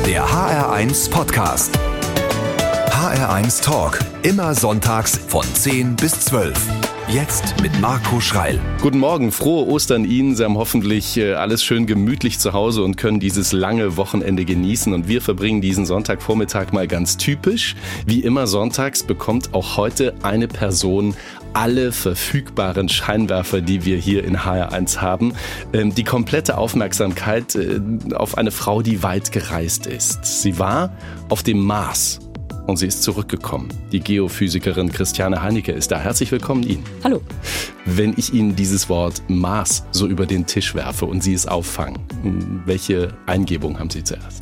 Der HR1 Podcast. HR1 Talk. Immer sonntags von 10 bis 12. Jetzt mit Marco Schreil. Guten Morgen, frohe Ostern Ihnen. Sie haben hoffentlich alles schön gemütlich zu Hause und können dieses lange Wochenende genießen. Und wir verbringen diesen Sonntagvormittag mal ganz typisch. Wie immer sonntags bekommt auch heute eine Person alle verfügbaren Scheinwerfer, die wir hier in HR1 haben. Die komplette Aufmerksamkeit auf eine Frau, die weit gereist ist. Sie war auf dem Mars. Und sie ist zurückgekommen. Die Geophysikerin Christiane Heinecke ist da. Herzlich willkommen Ihnen. Hallo. Wenn ich Ihnen dieses Wort Mars so über den Tisch werfe und Sie es auffangen, welche Eingebung haben Sie zuerst?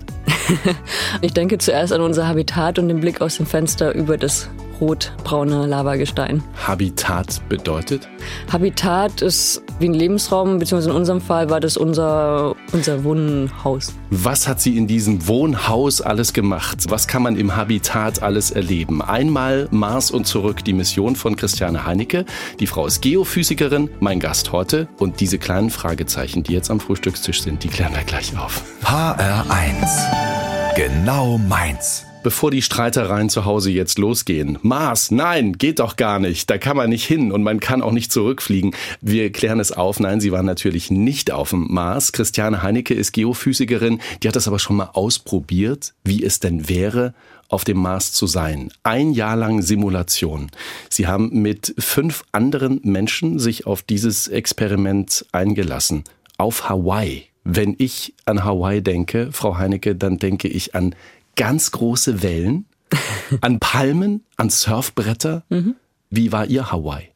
Ich denke zuerst an unser Habitat und den Blick aus dem Fenster über das rot-braune Lavagestein. Habitat bedeutet? Habitat ist wie ein Lebensraum, beziehungsweise in unserem Fall war das unser Wohnhaus. Was hat sie in diesem Wohnhaus alles gemacht? Was kann man im Habitat alles erleben? Einmal Mars und zurück, die Mission von Christiane Heinecke. Die Frau ist Geophysikerin, mein Gast heute. Und diese kleinen Fragezeichen, die jetzt am Frühstückstisch sind, die klären wir gleich auf. HR1. Genau meins. Bevor die Streitereien zu Hause jetzt losgehen. Mars, nein, geht doch gar nicht. Da kann man nicht hin und man kann auch nicht zurückfliegen. Wir klären es auf. Nein, sie war natürlich nicht auf dem Mars. Christiane Heinecke ist Geophysikerin. Die hat das aber schon mal ausprobiert, wie es denn wäre, auf dem Mars zu sein. 1 Jahr lang Simulation. Sie haben mit 5 anderen Menschen sich auf dieses Experiment eingelassen. Auf Hawaii. Wenn ich an Hawaii denke, Frau Heinecke, dann denke ich an ganz große Wellen, an Palmen, an Surfbretter. Wie war Ihr Hawaii?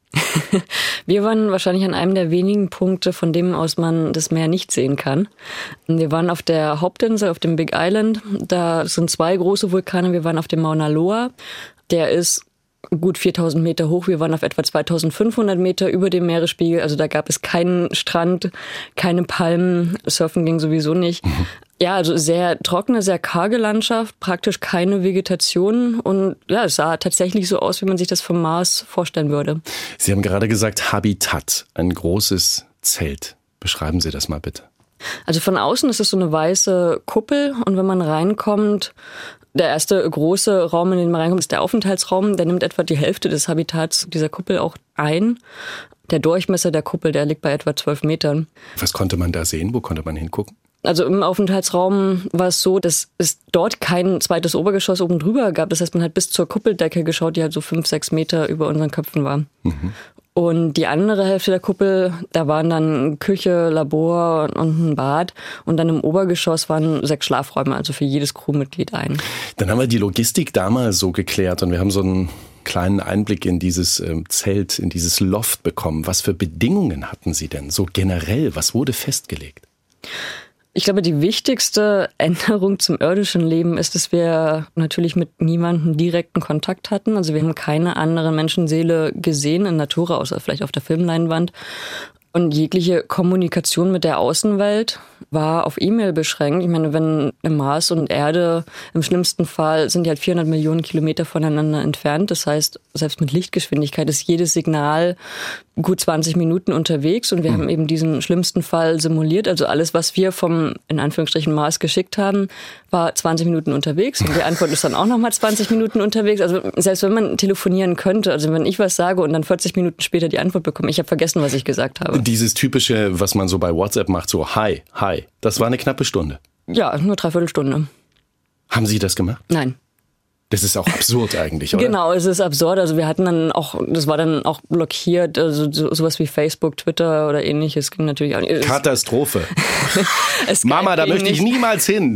Wir waren wahrscheinlich an einem der wenigen Punkte, von dem aus man das Meer nicht sehen kann. Wir waren auf der Hauptinsel, auf dem Big Island. Da sind 2 große Vulkane. Wir waren auf dem Mauna Loa. Der ist gut 4000 Meter hoch. Wir waren auf etwa 2500 Meter über dem Meeresspiegel. Also da gab es keinen Strand, keine Palmen. Surfen ging sowieso nicht. Ja, also sehr trockene, sehr karge Landschaft, praktisch keine Vegetation. Und ja, es sah tatsächlich so aus, wie man sich das vom Mars vorstellen würde. Sie haben gerade gesagt Habitat, ein großes Zelt. Beschreiben Sie das mal bitte. Also von außen ist es so eine weiße Kuppel. Und wenn man reinkommt, der erste große Raum, in den man reinkommt, ist der Aufenthaltsraum. Der nimmt etwa die Hälfte des Habitats dieser Kuppel auch ein. Der Durchmesser der Kuppel, der liegt bei etwa 12 Metern. Was konnte man da sehen? Wo konnte man hingucken? Also im Aufenthaltsraum war es so, dass es dort kein zweites Obergeschoss oben drüber gab. Das heißt, man hat bis zur Kuppeldecke geschaut, die halt so 5-6 Meter über unseren Köpfen war. Und die andere Hälfte der Kuppel, da waren dann Küche, Labor und ein Bad. Und dann im Obergeschoss waren 6 Schlafräume, also für jedes Crewmitglied ein. Dann haben wir die Logistik damals so geklärt und wir haben so einen kleinen Einblick in dieses Zelt, in dieses Loft bekommen. Was für Bedingungen hatten Sie denn so generell? Was wurde festgelegt? Ich glaube, die wichtigste Änderung zum irdischen Leben ist, dass wir natürlich mit niemandem direkten Kontakt hatten. Also wir haben keine andere Menschenseele gesehen in Natura, außer vielleicht auf der Filmleinwand. Und jegliche Kommunikation mit der Außenwelt war auf E-Mail beschränkt. Ich meine, wenn Mars und Erde im schlimmsten Fall sind die halt 400 Millionen Kilometer voneinander entfernt. Das heißt, selbst mit Lichtgeschwindigkeit ist jedes Signal gut 20 Minuten unterwegs. Und wir haben eben diesen schlimmsten Fall simuliert. Also alles, was wir vom, in Anführungsstrichen, Mars geschickt haben, war 20 Minuten unterwegs. Und die Antwort ist dann auch nochmal 20 Minuten unterwegs. Also selbst wenn man telefonieren könnte, also wenn ich was sage und dann 40 Minuten später die Antwort bekomme, ich habe vergessen, was ich gesagt habe. Dieses typische, was man so bei WhatsApp macht, so hi, das war eine knappe Stunde. Ja, nur 3/4 Stunde. Haben Sie das gemacht? Nein. Das ist auch absurd eigentlich, oder? Genau, es ist absurd. Also wir hatten dann auch, das war dann auch blockiert, also sowas wie Facebook, Twitter oder ähnliches ging natürlich auch nicht. Katastrophe. Mama, da möchte ich niemals hin.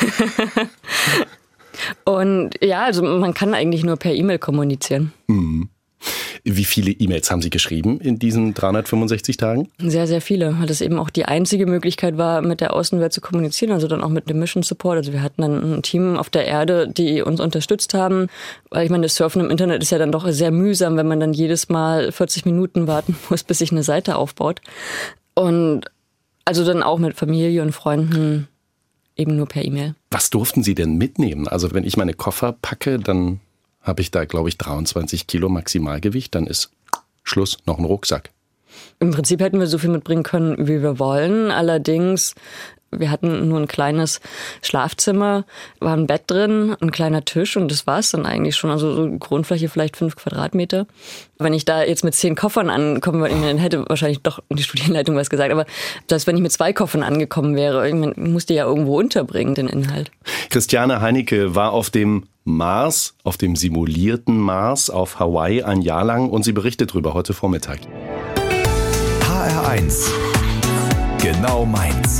Und ja, also man kann eigentlich nur per E-Mail kommunizieren. Wie viele E-Mails haben Sie geschrieben in diesen 365 Tagen? Sehr, sehr viele, weil das eben auch die einzige Möglichkeit war, mit der Außenwelt zu kommunizieren, also dann auch mit dem Mission Support. Also wir hatten dann ein Team auf der Erde, die uns unterstützt haben, weil ich meine, das Surfen im Internet ist ja dann doch sehr mühsam, wenn man dann jedes Mal 40 Minuten warten muss, bis sich eine Seite aufbaut. Und also dann auch mit Familie und Freunden eben nur per E-Mail. Was durften Sie denn mitnehmen? Also wenn ich meine Koffer packe, dann habe ich da, glaube ich, 23 Kilo Maximalgewicht, dann ist Schluss, noch ein Rucksack. Im Prinzip hätten wir so viel mitbringen können, wie wir wollen. Allerdings wir hatten nur ein kleines Schlafzimmer, war ein Bett drin, ein kleiner Tisch und das war es dann eigentlich schon. Also so Grundfläche vielleicht 5 Quadratmeter. Wenn ich da jetzt mit 10 Koffern ankommen würde, dann hätte wahrscheinlich doch die Studienleitung was gesagt. Aber selbst wenn ich mit 2 Koffern angekommen wäre, ich musste ja irgendwo unterbringen, den Inhalt. Christiane Heinecke war auf dem Mars, auf dem simulierten Mars auf Hawaii ein Jahr lang und sie berichtet darüber heute Vormittag. HR1. Genau meins.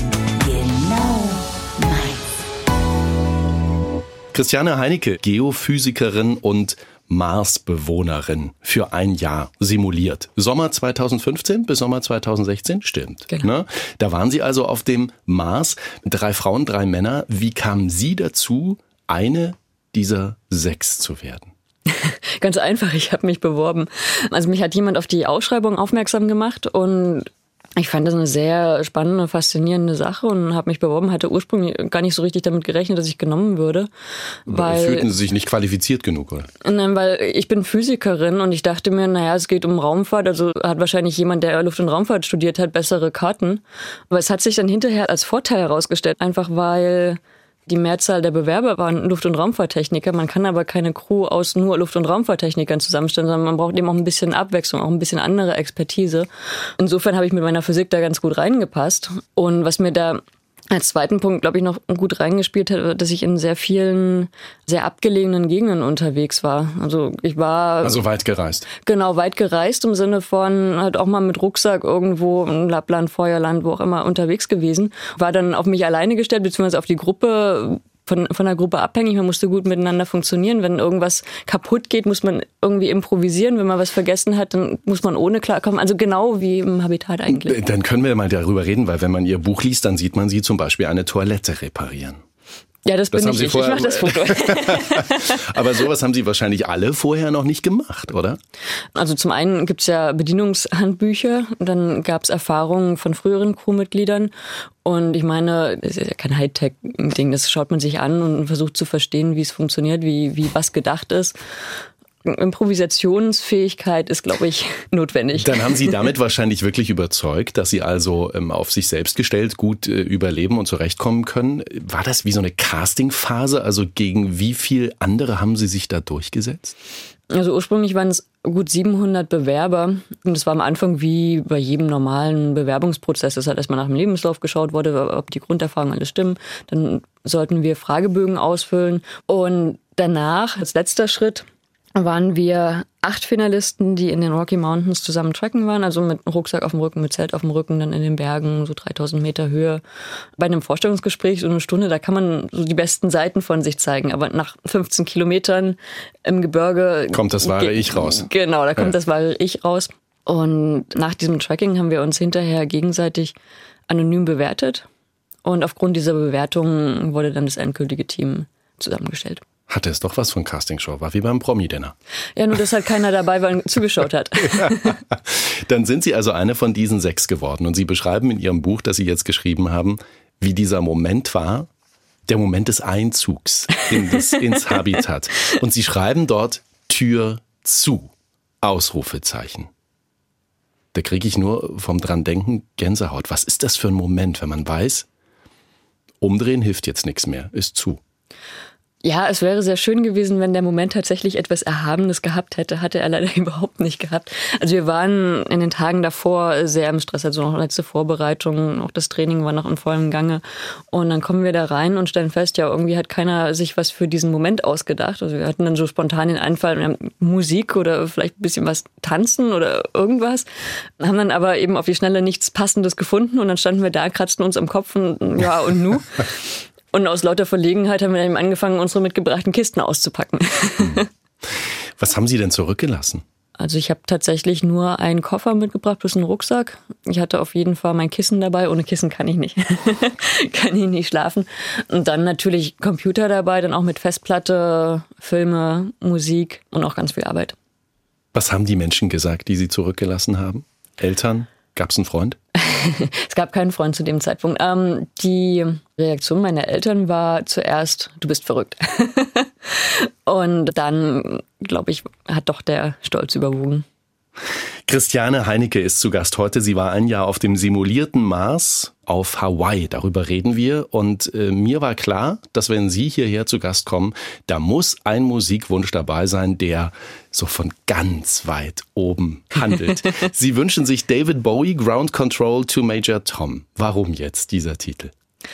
Christiane Heinecke, Geophysikerin und Marsbewohnerin für ein Jahr simuliert. Sommer 2015 bis Sommer 2016, stimmt. Genau. Ne? Da waren Sie also auf dem Mars, 3 Frauen, 3 Männer. Wie kamen Sie dazu, eine dieser 6 zu werden? Ganz einfach, ich habe mich beworben. Also mich hat jemand auf die Ausschreibung aufmerksam gemacht und ich fand das eine sehr spannende, faszinierende Sache und habe mich beworben, hatte ursprünglich gar nicht so richtig damit gerechnet, dass ich genommen würde. Fühlten Sie sich nicht qualifiziert genug, oder? Nein, weil ich bin Physikerin und ich dachte mir, es geht um Raumfahrt, also hat wahrscheinlich jemand, der Luft- und Raumfahrt studiert hat, bessere Karten. Aber es hat sich dann hinterher als Vorteil herausgestellt, einfach weil die Mehrzahl der Bewerber waren Luft- und Raumfahrttechniker. Man kann aber keine Crew aus nur Luft- und Raumfahrttechnikern zusammenstellen, sondern man braucht eben auch ein bisschen Abwechslung, auch ein bisschen andere Expertise. Insofern habe ich mit meiner Physik da ganz gut reingepasst. Und was mir da als zweiten Punkt, glaube ich, noch gut reingespielt hat, dass ich in sehr vielen, sehr abgelegenen Gegenden unterwegs war. Also ich war... Also weit gereist. Genau, weit gereist im Sinne von halt auch mal mit Rucksack irgendwo in Lappland, Feuerland, wo auch immer unterwegs gewesen. War dann auf mich alleine gestellt, beziehungsweise auf die Gruppe, von der Gruppe abhängig. Man musste gut miteinander funktionieren. Wenn irgendwas kaputt geht, muss man irgendwie improvisieren. Wenn man was vergessen hat, dann muss man ohne klarkommen. Also genau wie im Habitat eigentlich. Dann können wir mal darüber reden, weil wenn man Ihr Buch liest, dann sieht man Sie zum Beispiel eine Toilette reparieren. Ja, das bin ich. Ich mache das Foto. Aber sowas haben Sie wahrscheinlich alle vorher noch nicht gemacht, oder? Also zum einen gibt's ja Bedienungshandbücher, dann gab's Erfahrungen von früheren Crewmitgliedern und ich meine, das ist ja kein Hightech-Ding, das schaut man sich an und versucht zu verstehen, wie es funktioniert, wie was gedacht ist. Improvisationsfähigkeit ist, glaube ich, notwendig. Dann haben Sie damit wahrscheinlich wirklich überzeugt, dass Sie also auf sich selbst gestellt gut überleben und zurechtkommen können. War das wie so eine Castingphase? Also gegen wie viel andere haben Sie sich da durchgesetzt? Also ursprünglich waren es gut 700 Bewerber und das war am Anfang wie bei jedem normalen Bewerbungsprozess. Das hat erstmal nach dem Lebenslauf geschaut wurde, ob die Grunderfahrungen alles stimmen. Dann sollten wir Fragebögen ausfüllen und danach, als letzter Schritt, waren wir 8 Finalisten, die in den Rocky Mountains zusammen tracken waren, also mit Rucksack auf dem Rücken, mit Zelt auf dem Rücken, dann in den Bergen, so 3000 Meter Höhe. Bei einem Vorstellungsgespräch, so eine Stunde, da kann man so die besten Seiten von sich zeigen, aber nach 15 Kilometern im Gebirge... Kommt das wahre Ich raus. Genau, da kommt das wahre Ich raus. Und nach diesem Tracking haben wir uns hinterher gegenseitig anonym bewertet und aufgrund dieser Bewertung wurde dann das endgültige Team zusammengestellt. Hatte es doch was von Castingshow, war wie beim Promi-Dinner. Ja, nur dass halt keiner dabei war und zugeschaut hat. Dann sind Sie also eine von diesen 6 geworden und Sie beschreiben in Ihrem Buch, das Sie jetzt geschrieben haben, wie dieser Moment war, der Moment des Einzugs ins Habitat. Und Sie schreiben dort Tür zu, Ausrufezeichen. Da kriege ich nur vom dran denken Gänsehaut. Was ist das für ein Moment, wenn man weiß, umdrehen hilft jetzt nichts mehr, ist zu? Ja, es wäre sehr schön gewesen, wenn der Moment tatsächlich etwas Erhabenes gehabt hätte. Hatte er leider überhaupt nicht gehabt. Also wir waren in den Tagen davor sehr im Stress, also noch letzte Vorbereitung, auch das Training war noch in vollem Gange. Und dann kommen wir da rein und stellen fest, ja, irgendwie hat keiner sich was für diesen Moment ausgedacht. Also wir hatten dann so spontan den Einfall, wir haben Musik oder vielleicht ein bisschen was tanzen oder irgendwas. Haben dann aber eben auf die Schnelle nichts Passendes gefunden und dann standen wir da, kratzten uns am Kopf und ja und nu. Und aus lauter Verlegenheit haben wir dann eben angefangen, unsere mitgebrachten Kisten auszupacken. Was haben Sie denn zurückgelassen? Also ich habe tatsächlich nur einen Koffer mitgebracht plus einen Rucksack. Ich hatte auf jeden Fall mein Kissen dabei. Ohne Kissen kann ich nicht. Kann ich nicht schlafen. Und dann natürlich Computer dabei, dann auch mit Festplatte, Filme, Musik und auch ganz viel Arbeit. Was haben die Menschen gesagt, die Sie zurückgelassen haben? Eltern? Gab es einen Freund? Es gab keinen Freund zu dem Zeitpunkt. Die Reaktion meiner Eltern war zuerst, du bist verrückt. Und dann, glaube ich, hat doch der Stolz überwogen. Christiane Heinecke ist zu Gast heute. Sie war ein Jahr auf dem simulierten Mars auf Hawaii. Darüber reden wir. Und mir war klar, dass wenn Sie hierher zu Gast kommen, da muss ein Musikwunsch dabei sein, der so von ganz weit oben handelt. Sie wünschen sich David Bowie, Ground Control to Major Tom. Warum jetzt dieser Titel?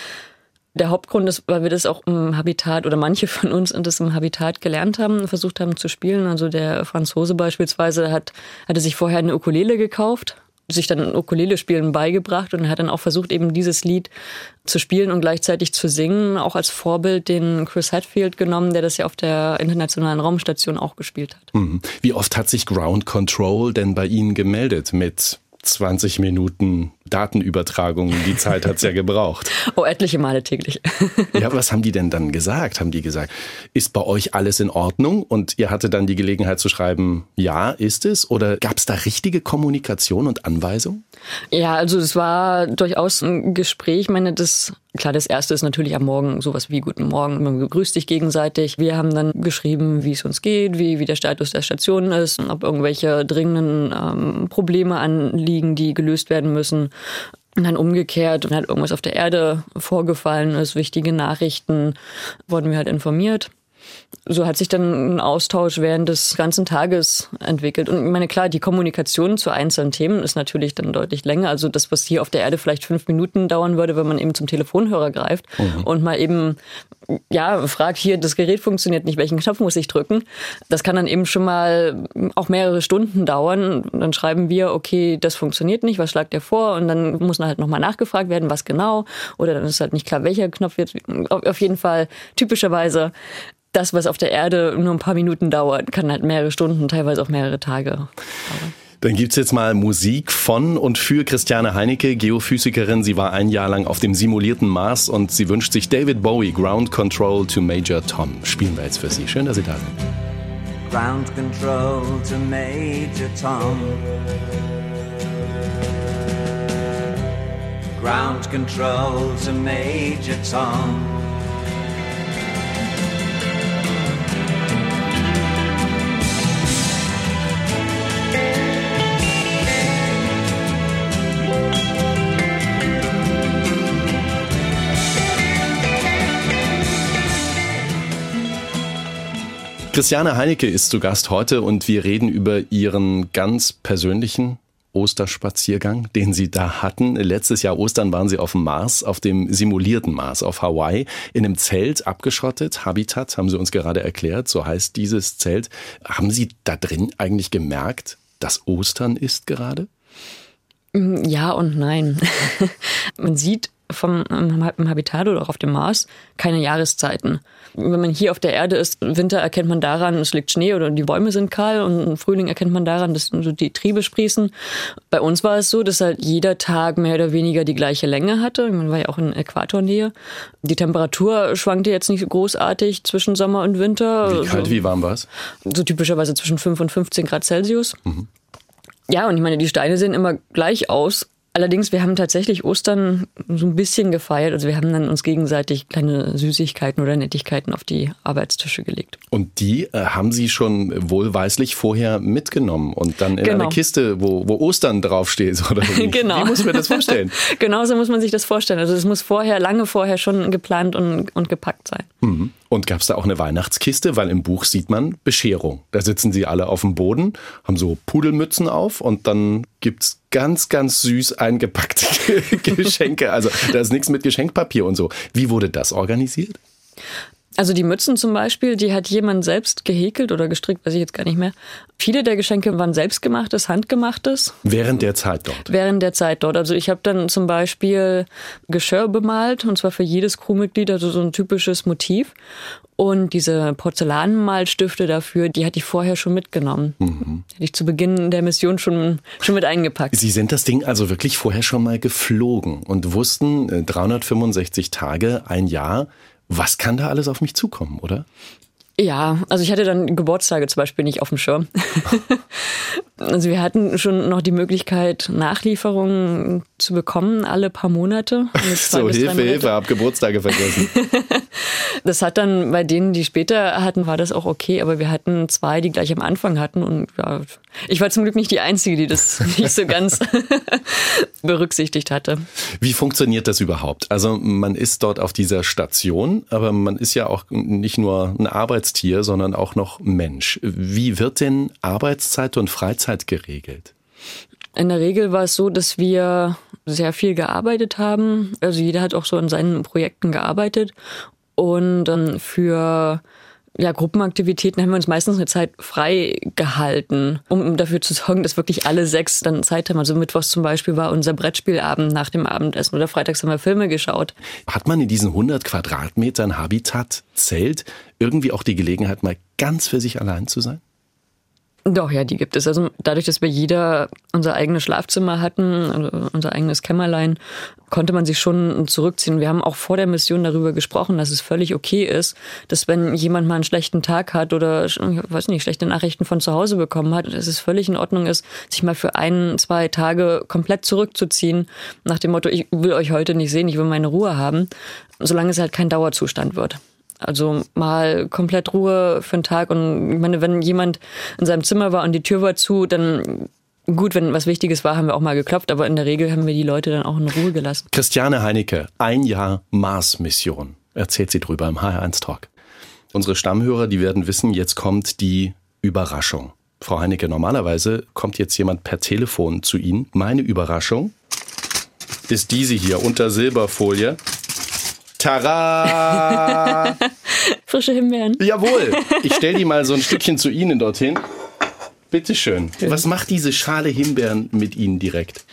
Der Hauptgrund ist, weil wir das auch im Habitat oder manche von uns das im Habitat gelernt haben, versucht haben zu spielen. Also der Franzose beispielsweise hatte sich vorher eine Ukulele gekauft, sich dann Ukulele-Spielen beigebracht und hat dann auch versucht, eben dieses Lied zu spielen und gleichzeitig zu singen. Auch als Vorbild den Chris Hadfield genommen, der das ja auf der Internationalen Raumstation auch gespielt hat. Wie oft hat sich Ground Control denn bei Ihnen gemeldet mit 20 Minuten Datenübertragung? Die Zeit hat's ja gebraucht. Oh, etliche Male täglich. Ja, was haben die denn dann gesagt? Haben die gesagt, ist bei euch alles in Ordnung? Und ihr hattet dann die Gelegenheit zu schreiben, ja, ist es? Oder gab's da richtige Kommunikation und Anweisung? Ja, also es war durchaus ein Gespräch. Ich meine, das erste ist natürlich am Morgen sowas wie Guten Morgen, man begrüßt sich gegenseitig. Wir haben dann geschrieben, wie es uns geht, wie der Status der Station ist, ob irgendwelche dringenden Probleme anliegen, die gelöst werden müssen. Und dann umgekehrt, wenn halt irgendwas auf der Erde vorgefallen ist, wichtige Nachrichten, wurden wir halt informiert. So hat sich dann ein Austausch während des ganzen Tages entwickelt. Und ich meine, klar, die Kommunikation zu einzelnen Themen ist natürlich dann deutlich länger. Also das, was hier auf der Erde vielleicht 5 Minuten dauern würde, wenn man eben zum Telefonhörer greift und mal eben fragt, hier, das Gerät funktioniert nicht, welchen Knopf muss ich drücken? Das kann dann eben schon mal auch mehrere Stunden dauern. Und dann schreiben wir, okay, das funktioniert nicht, was schlägt ihr vor? Und dann muss dann halt nochmal nachgefragt werden, was genau. Oder dann ist halt nicht klar, welcher Knopf jetzt. Auf jeden Fall typischerweise das, was auf der Erde nur ein paar Minuten dauert, kann halt mehrere Stunden, teilweise auch mehrere Tage dauern. Dann gibt's jetzt mal Musik von und für Christiane Heinecke, Geophysikerin. Sie war ein Jahr lang auf dem simulierten Mars und sie wünscht sich David Bowie, Ground Control to Major Tom. Spielen wir jetzt für Sie. Schön, dass Sie da sind. Ground Control to Major Tom. Ground Control to Major Tom. Christiane Heinecke ist zu Gast heute und wir reden über ihren ganz persönlichen Osterspaziergang, den Sie da hatten. Letztes Jahr Ostern waren Sie auf dem Mars, auf dem simulierten Mars, auf Hawaii, in einem Zelt abgeschottet. Habitat, haben Sie uns gerade erklärt, so heißt dieses Zelt. Haben Sie da drin eigentlich gemerkt, dass Ostern ist gerade? Ja und nein. Man sieht im Habitat oder auch auf dem Mars keine Jahreszeiten. Wenn man hier auf der Erde ist, Winter erkennt man daran, es liegt Schnee oder die Bäume sind kahl, und Frühling erkennt man daran, dass so die Triebe sprießen. Bei uns war es so, dass halt jeder Tag mehr oder weniger die gleiche Länge hatte. Man war ja auch in Äquatornähe. Die Temperatur schwankte jetzt nicht großartig zwischen Sommer und Winter. Wie kalt, wie warm war es? So typischerweise zwischen 5 und 15 Grad Celsius. Ja, und ich meine, die Steine sehen immer gleich aus. Allerdings, wir haben tatsächlich Ostern so ein bisschen gefeiert. Also wir haben dann uns gegenseitig kleine Süßigkeiten oder Nettigkeiten auf die Arbeitstische gelegt. Und die haben Sie schon wohlweislich vorher mitgenommen und dann in einer Kiste, wo Ostern draufsteht? Oder wie? Genau. Wie muss man das vorstellen? Genau so muss man sich das vorstellen. Also es muss lange vorher schon geplant und gepackt sein. Und gab es da auch eine Weihnachtskiste? Weil im Buch sieht man Bescherung. Da sitzen sie alle auf dem Boden, haben so Pudelmützen auf und dann gibt's ganz, ganz süß eingepackte Geschenke. Also da ist nichts mit Geschenkpapier und so. Wie wurde das organisiert? Also die Mützen zum Beispiel, die hat jemand selbst gehäkelt oder gestrickt, weiß ich jetzt gar nicht mehr. Viele der Geschenke waren selbstgemachtes, handgemachtes. Während der Zeit dort? Während der Zeit dort. Also ich habe dann zum Beispiel Geschirr bemalt, und zwar für jedes Crewmitglied, also so ein typisches Motiv. Und diese Porzellanmalstifte dafür, die hatte ich vorher schon mitgenommen. Hätte ich zu Beginn der Mission schon mit eingepackt. Sie sind das Ding also wirklich vorher schon mal geflogen und wussten 365 Tage, ein Jahr, was kann da alles auf mich zukommen, oder? Ja, also ich hatte dann Geburtstage zum Beispiel nicht auf dem Schirm. Also wir hatten schon noch die Möglichkeit, Nachlieferungen zu bekommen, alle paar Monate. So, Hilfe, hab Geburtstage vergessen. Das hat dann bei denen, die später hatten, war das auch okay, aber wir hatten 2, die gleich am Anfang hatten und ja, ich war zum Glück nicht die Einzige, die das nicht so ganz berücksichtigt hatte. Wie funktioniert das überhaupt? Also man ist dort auf dieser Station, aber man ist ja auch nicht nur ein Arbeitstier, sondern auch noch Mensch. Wie wird denn Arbeitszeit und Freizeit geregelt? In der Regel war es so, dass wir sehr viel gearbeitet haben. Also jeder hat auch so an seinen Projekten gearbeitet. Und für Gruppenaktivitäten haben wir uns meistens eine Zeit frei gehalten, um dafür zu sorgen, dass wirklich alle 6 dann Zeit haben. Also mittwochs zum Beispiel war unser Brettspielabend nach dem Abendessen oder freitags haben wir Filme geschaut. Hat man in diesen 100 Quadratmetern Habitat-Zelt irgendwie auch die Gelegenheit, mal ganz für sich allein zu sein? Doch, ja, die gibt es. Also dadurch, dass wir jeder unser eigenes Schlafzimmer hatten, also unser eigenes Kämmerlein, konnte man sich schon zurückziehen. Wir haben auch vor der Mission darüber gesprochen, dass es völlig okay ist, dass wenn jemand mal einen schlechten Tag hat oder, ich weiß nicht, schlechte Nachrichten von zu Hause bekommen hat, dass es völlig in Ordnung ist, sich mal für 1, 2 Tage komplett zurückzuziehen, nach dem Motto, ich will euch heute nicht sehen, ich will meine Ruhe haben, solange es halt kein Dauerzustand wird. Also mal komplett Ruhe für einen Tag. Und ich meine, wenn jemand in seinem Zimmer war und die Tür war zu, dann gut, wenn was Wichtiges war, haben wir auch mal geklopft. Aber in der Regel haben wir die Leute dann auch in Ruhe gelassen. Christiane Heinecke, 1 Jahr Mars-Mission. Erzählt sie drüber im HR1 Talk. Unsere Stammhörer, die werden wissen, jetzt kommt die Überraschung. Frau Heinecke, normalerweise kommt jetzt jemand per Telefon zu Ihnen. Meine Überraschung ist diese hier unter Silberfolie. Tada! Frische Himbeeren. Jawohl. Ich stelle die mal so ein Stückchen zu Ihnen dorthin. Bitteschön. Was macht diese Schale Himbeeren mit Ihnen direkt?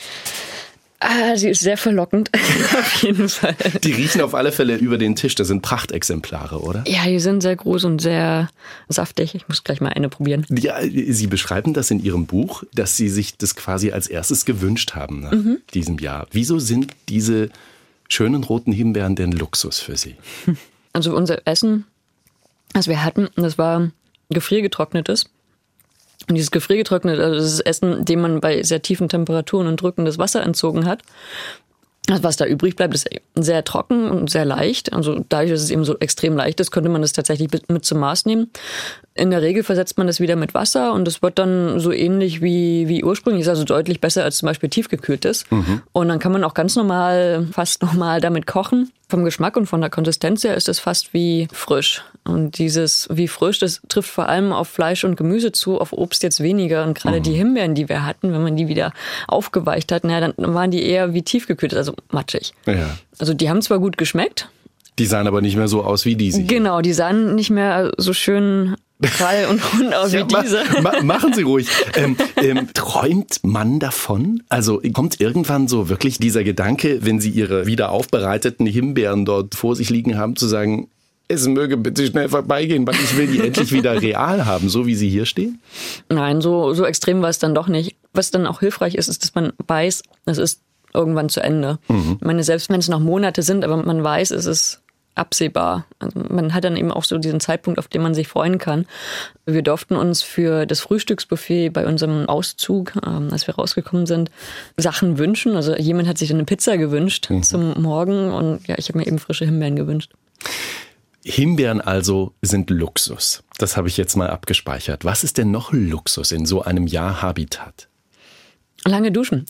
Sie ist sehr verlockend, auf jeden Fall. Die riechen auf alle Fälle über den Tisch. Das sind Prachtexemplare, oder? Ja, die sind sehr groß und sehr saftig. Ich muss gleich mal eine probieren. Ja, Sie beschreiben das in Ihrem Buch, dass Sie sich das quasi als erstes gewünscht haben nach diesem Jahr. Wieso sind diese schönen roten Himbeeren denn Luxus für Sie? Also unser Essen, das wir hatten, das war gefriergetrocknetes. Und dieses gefriergetrocknete, also das ist Essen, dem man bei sehr tiefen Temperaturen und drückendes Wasser entzogen hat. Also was da übrig bleibt, ist sehr trocken und sehr leicht. Also dadurch, dass es eben so extrem leicht ist, könnte man das tatsächlich mit zum Maß nehmen. In der Regel versetzt man das wieder mit Wasser und es wird dann so ähnlich wie ursprünglich, ist also deutlich besser als zum Beispiel tiefgekühltes. Und dann kann man auch ganz normal, fast normal damit kochen. Vom Geschmack und von der Konsistenz her ist es fast wie frisch. Und dieses wie frisch, das trifft vor allem auf Fleisch und Gemüse zu, auf Obst jetzt weniger. Und gerade die Himbeeren, die wir hatten, wenn man die wieder aufgeweicht hat, dann waren die eher wie tiefgekühlt, also matschig. Ja. Also die haben zwar gut geschmeckt. Die sahen aber nicht mehr so aus wie diese. Genau, die sahen nicht mehr so schön prall und rund aus wie diese. Machen Sie ruhig. Träumt man davon? Also kommt irgendwann so wirklich dieser Gedanke, wenn Sie Ihre wieder aufbereiteten Himbeeren dort vor sich liegen haben, zu sagen, es möge bitte schnell vorbeigehen, weil ich will die endlich wieder real haben, so wie sie hier stehen? Nein, so extrem war es dann doch nicht. Was dann auch hilfreich ist, ist, dass man weiß, es ist irgendwann zu Ende. Ich meine, selbst wenn es noch Monate sind, aber man weiß, es ist absehbar. Also man hat dann eben auch so diesen Zeitpunkt, auf den man sich freuen kann. Wir durften uns für das Frühstücksbuffet bei unserem Auszug, als wir rausgekommen sind, Sachen wünschen. Also jemand hat sich eine Pizza gewünscht zum Morgen und ja, ich habe mir eben frische Himbeeren gewünscht. Himbeeren also sind Luxus. Das habe ich jetzt mal abgespeichert. Was ist denn noch Luxus in so einem Jahr Habitat? Lange duschen.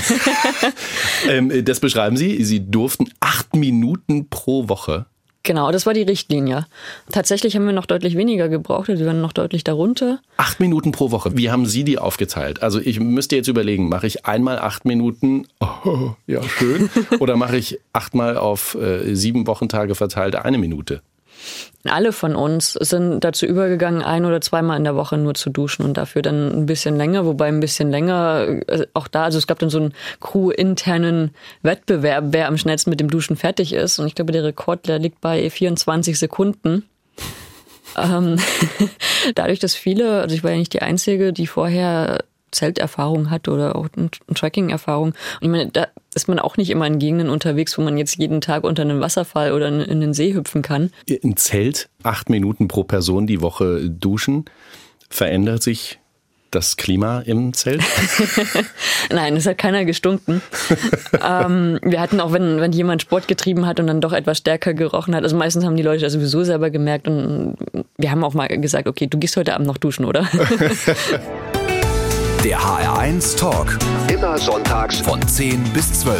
Das beschreiben Sie. Sie durften 8 Minuten pro Woche. Genau, das war die Richtlinie. Tatsächlich haben wir noch deutlich weniger gebraucht, wir waren noch deutlich darunter. 8 Minuten pro Woche. Wie haben Sie die aufgeteilt? Also ich müsste jetzt überlegen, mache ich einmal 8 Minuten, oh, ja schön, oder mache ich 8-mal auf 7 Wochentage verteilt 1 Minute? Alle von uns sind dazu übergegangen, 1- oder 2-mal in der Woche nur zu duschen und dafür dann ein bisschen länger, wobei ein bisschen länger auch da, also es gab dann so einen Crew-internen Wettbewerb, wer am schnellsten mit dem Duschen fertig ist und ich glaube, der Rekord, der liegt bei 24 Sekunden. Dadurch, dass viele, also ich war ja nicht die Einzige, die vorher Zelterfahrung hat oder auch eine Trekking-Erfahrung. Und ich meine, da ist man auch nicht immer in Gegenden unterwegs, wo man jetzt jeden Tag unter einem Wasserfall oder in den See hüpfen kann. Ein Zelt, 8 Minuten pro Person die Woche duschen, verändert sich das Klima im Zelt? Nein, es hat keiner gestunken. Wir hatten auch, wenn jemand Sport getrieben hat und dann doch etwas stärker gerochen hat, also meistens haben die Leute das sowieso selber gemerkt und wir haben auch mal gesagt, okay, du gehst heute Abend noch duschen, oder? Der HR1 Talk. Immer sonntags von 10 bis 12.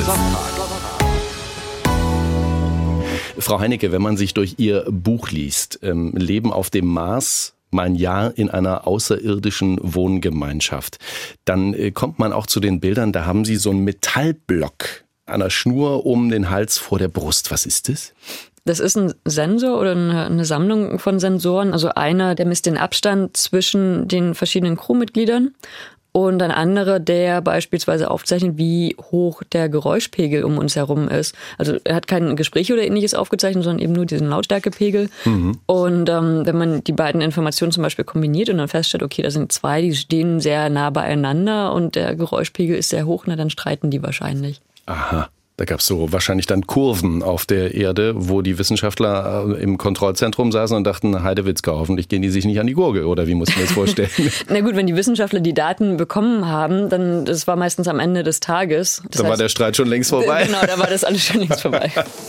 Frau Heinecke, wenn man sich durch Ihr Buch liest, Leben auf dem Mars, mein Jahr in einer außerirdischen Wohngemeinschaft, dann kommt man auch zu den Bildern, da haben Sie so einen Metallblock an der Schnur um den Hals vor der Brust. Was ist das? Das ist ein Sensor oder eine Sammlung von Sensoren. Also einer, der misst den Abstand zwischen den verschiedenen Crewmitgliedern. Und ein anderer, der beispielsweise aufzeichnet, wie hoch der Geräuschpegel um uns herum ist. Also er hat kein Gespräch oder ähnliches aufgezeichnet, sondern eben nur diesen Lautstärkepegel. Und wenn man die beiden Informationen zum Beispiel kombiniert und dann feststellt, okay, da sind zwei, die stehen sehr nah beieinander und der Geräuschpegel ist sehr hoch, na dann streiten die wahrscheinlich. Aha. Da gab es so wahrscheinlich dann Kurven auf der Erde, wo die Wissenschaftler im Kontrollzentrum saßen und dachten, Heidewitzka, hoffentlich gehen die sich nicht an die Gurgel, oder wie muss ich mir das vorstellen? Na gut, wenn die Wissenschaftler die Daten bekommen haben, dann, das war meistens am Ende des Tages. Da war der Streit schon längst vorbei. Genau, da war das alles schon längst vorbei.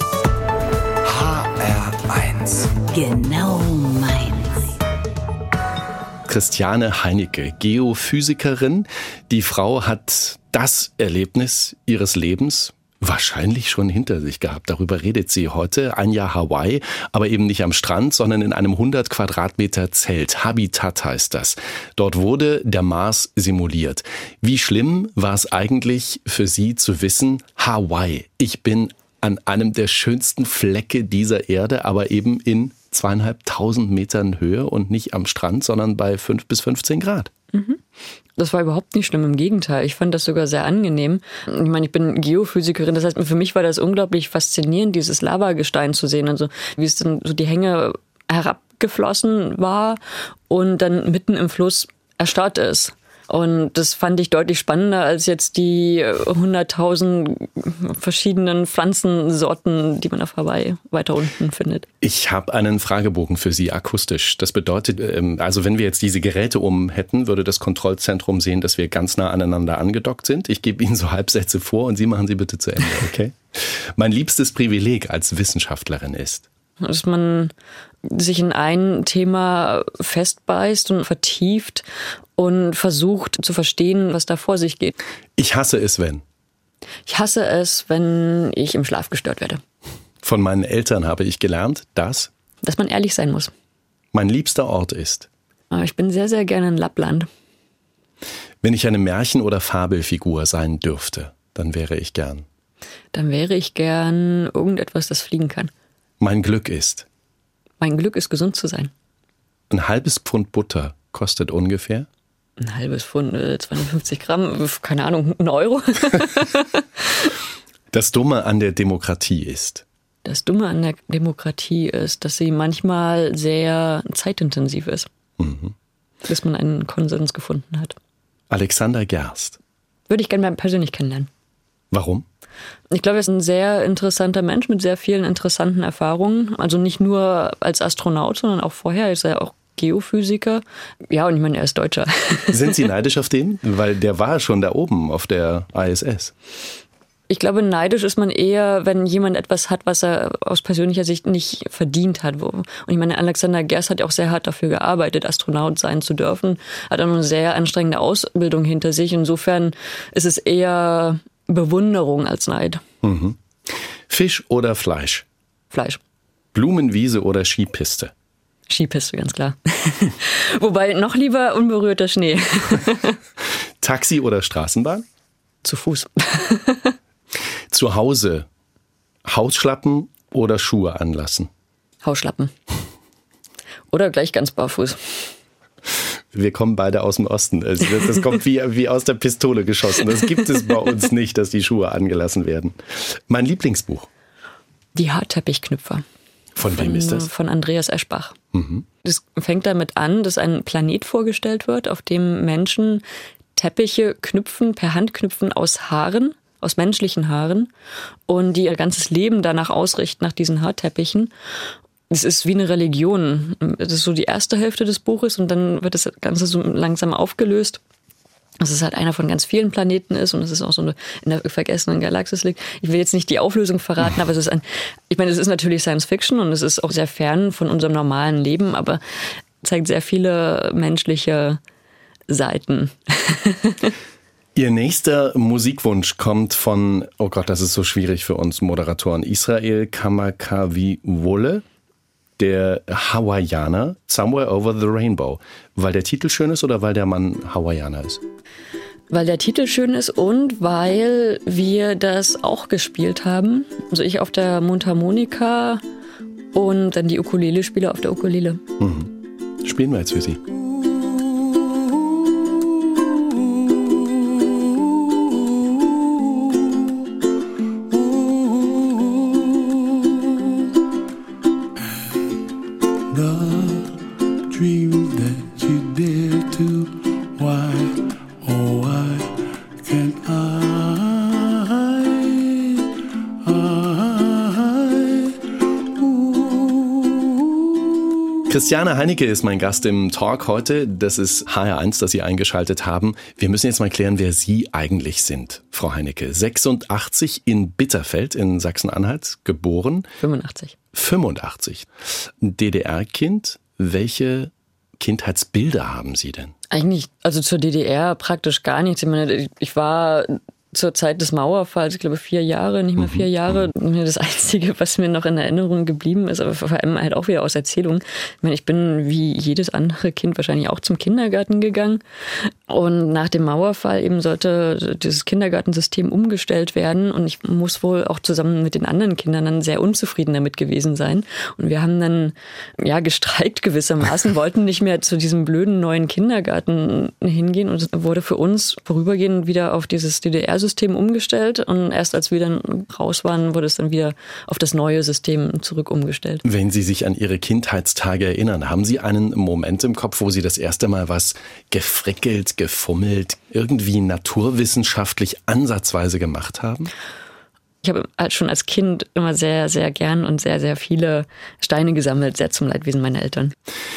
HR1. Genau meins. Christiane Heinecke, Geophysikerin. Die Frau hat das Erlebnis ihres Lebens wahrscheinlich schon hinter sich gehabt. Darüber redet sie heute. Ein Jahr Hawaii, aber eben nicht am Strand, sondern in einem 100 Quadratmeter Zelt. Habitat heißt das. Dort wurde der Mars simuliert. Wie schlimm war es eigentlich für sie zu wissen, Hawaii, ich bin an einem der schönsten Flecke dieser Erde, aber eben in 2500 Metern Höhe und nicht am Strand, sondern bei 5 bis 15 Grad. Das war überhaupt nicht schlimm, im Gegenteil. Ich fand das sogar sehr angenehm. Ich meine, ich bin Geophysikerin, das heißt, für mich war das unglaublich faszinierend, dieses Lavagestein zu sehen. Also wie es dann so die Hänge herabgeflossen war und dann mitten im Fluss erstarrt ist. Und das fand ich deutlich spannender als jetzt die 100.000 verschiedenen Pflanzensorten, die man auf Hawaii weiter unten findet. Ich habe einen Fragebogen für Sie akustisch. Das bedeutet, also wenn wir jetzt diese Geräte hätten, würde das Kontrollzentrum sehen, dass wir ganz nah aneinander angedockt sind. Ich gebe Ihnen so Halbsätze vor und Sie machen sie bitte zu Ende, okay? Mein liebstes Privileg als Wissenschaftlerin ist, dass man sich in ein Thema festbeißt und vertieft und versucht zu verstehen, was da vor sich geht. Ich hasse es, wenn. Ich hasse es, wenn ich im Schlaf gestört werde. Von meinen Eltern habe ich gelernt, dass man ehrlich sein muss. Mein liebster Ort ist. Ich bin sehr, sehr gerne in Lappland. Wenn ich eine Märchen- oder Fabelfigur sein dürfte, dann wäre ich gern. Dann wäre ich gern irgendetwas, das fliegen kann. Mein Glück ist. Mein Glück ist, gesund zu sein. Ein halbes Pfund Butter kostet ungefähr? Ein halbes Pfund, 250 Gramm, keine Ahnung, 1 Euro. Das Dumme an der Demokratie ist. Das Dumme an der Demokratie ist, dass sie manchmal sehr zeitintensiv ist. Bis man einen Konsens gefunden hat. Alexander Gerst. Würde ich gerne mal persönlich kennenlernen. Warum? Ich glaube, er ist ein sehr interessanter Mensch mit sehr vielen interessanten Erfahrungen. Also nicht nur als Astronaut, sondern auch vorher ist er auch Geophysiker. Ja, und ich meine, er ist Deutscher. Sind Sie neidisch auf den? Weil der war schon da oben auf der ISS. Ich glaube, neidisch ist man eher, wenn jemand etwas hat, was er aus persönlicher Sicht nicht verdient hat. Und ich meine, Alexander Gerst hat ja auch sehr hart dafür gearbeitet, Astronaut sein zu dürfen. Hat auch eine sehr anstrengende Ausbildung hinter sich. Insofern ist es eher Bewunderung als Neid. Fisch oder Fleisch? Fleisch. Blumenwiese oder Skipiste? Skipiste, ganz klar. Wobei noch lieber unberührter Schnee. Taxi oder Straßenbahn? Zu Fuß. Zu Hause Hausschlappen oder Schuhe anlassen? Hausschlappen. Oder gleich ganz barfuß. Wir kommen beide aus dem Osten. Das kommt wie aus der Pistole geschossen. Das gibt es bei uns nicht, dass die Schuhe angelassen werden. Mein Lieblingsbuch? Die Haarteppichknüpfer. Von wem ist das? Von Andreas Eschbach. Das fängt damit an, dass ein Planet vorgestellt wird, auf dem Menschen Teppiche knüpfen, per Hand knüpfen aus Haaren, aus menschlichen Haaren und die ihr ganzes Leben danach ausrichten, nach diesen Haarteppichen. Es ist wie eine Religion. Das ist so die erste Hälfte des Buches und dann wird das Ganze so langsam aufgelöst. dass es halt einer von ganz vielen Planeten ist und es ist auch so eine in der vergessenen Galaxis liegt. Ich will jetzt nicht die Auflösung verraten, aber es ist es ist natürlich Science Fiction und es ist auch sehr fern von unserem normalen Leben, aber zeigt sehr viele menschliche Seiten. Ihr nächster Musikwunsch kommt von, oh Gott, das ist so schwierig für uns Moderatoren, Israel Kamakawiwo'ole, der Hawaiianer, Somewhere Over the Rainbow. Weil der Titel schön ist oder weil der Mann Hawaiianer ist? Weil der Titel schön ist und weil wir das auch gespielt haben. Also ich auf der Mundharmonika und dann die Ukulele-Spieler auf der Ukulele. Spielen wir jetzt für Sie. Christiane Heinecke ist mein Gast im Talk heute. Das ist HR1, das Sie eingeschaltet haben. Wir müssen jetzt mal klären, wer Sie eigentlich sind, Frau Heinecke. 86 in Bitterfeld in Sachsen-Anhalt geboren. 85. DDR-Kind. Welche Kindheitsbilder haben Sie denn? Eigentlich, also zur DDR praktisch gar nichts. Ich meine, ich war zur Zeit des Mauerfalls, ich glaube 4 Jahre, nicht mal 4 Jahre. Das Einzige, was mir noch in Erinnerung geblieben ist, aber vor allem halt auch wieder aus Erzählung. Ich meine, ich bin wie jedes andere Kind wahrscheinlich auch zum Kindergarten gegangen. Und nach dem Mauerfall eben sollte dieses Kindergartensystem umgestellt werden. Und ich muss wohl auch zusammen mit den anderen Kindern dann sehr unzufrieden damit gewesen sein. Und wir haben dann gestreikt gewissermaßen, wollten nicht mehr zu diesem blöden neuen Kindergarten hingehen. Und es wurde für uns vorübergehend wieder auf dieses DDR-System umgestellt. Und erst als wir dann raus waren, wurde es dann wieder auf das neue System zurück umgestellt. Wenn Sie sich an Ihre Kindheitstage erinnern, haben Sie einen Moment im Kopf, wo Sie das erste Mal was gefrickelt, gefummelt, irgendwie naturwissenschaftlich ansatzweise gemacht haben? Ich habe schon als Kind immer sehr, sehr gern und sehr, sehr viele Steine gesammelt, sehr zum Leidwesen meiner Eltern.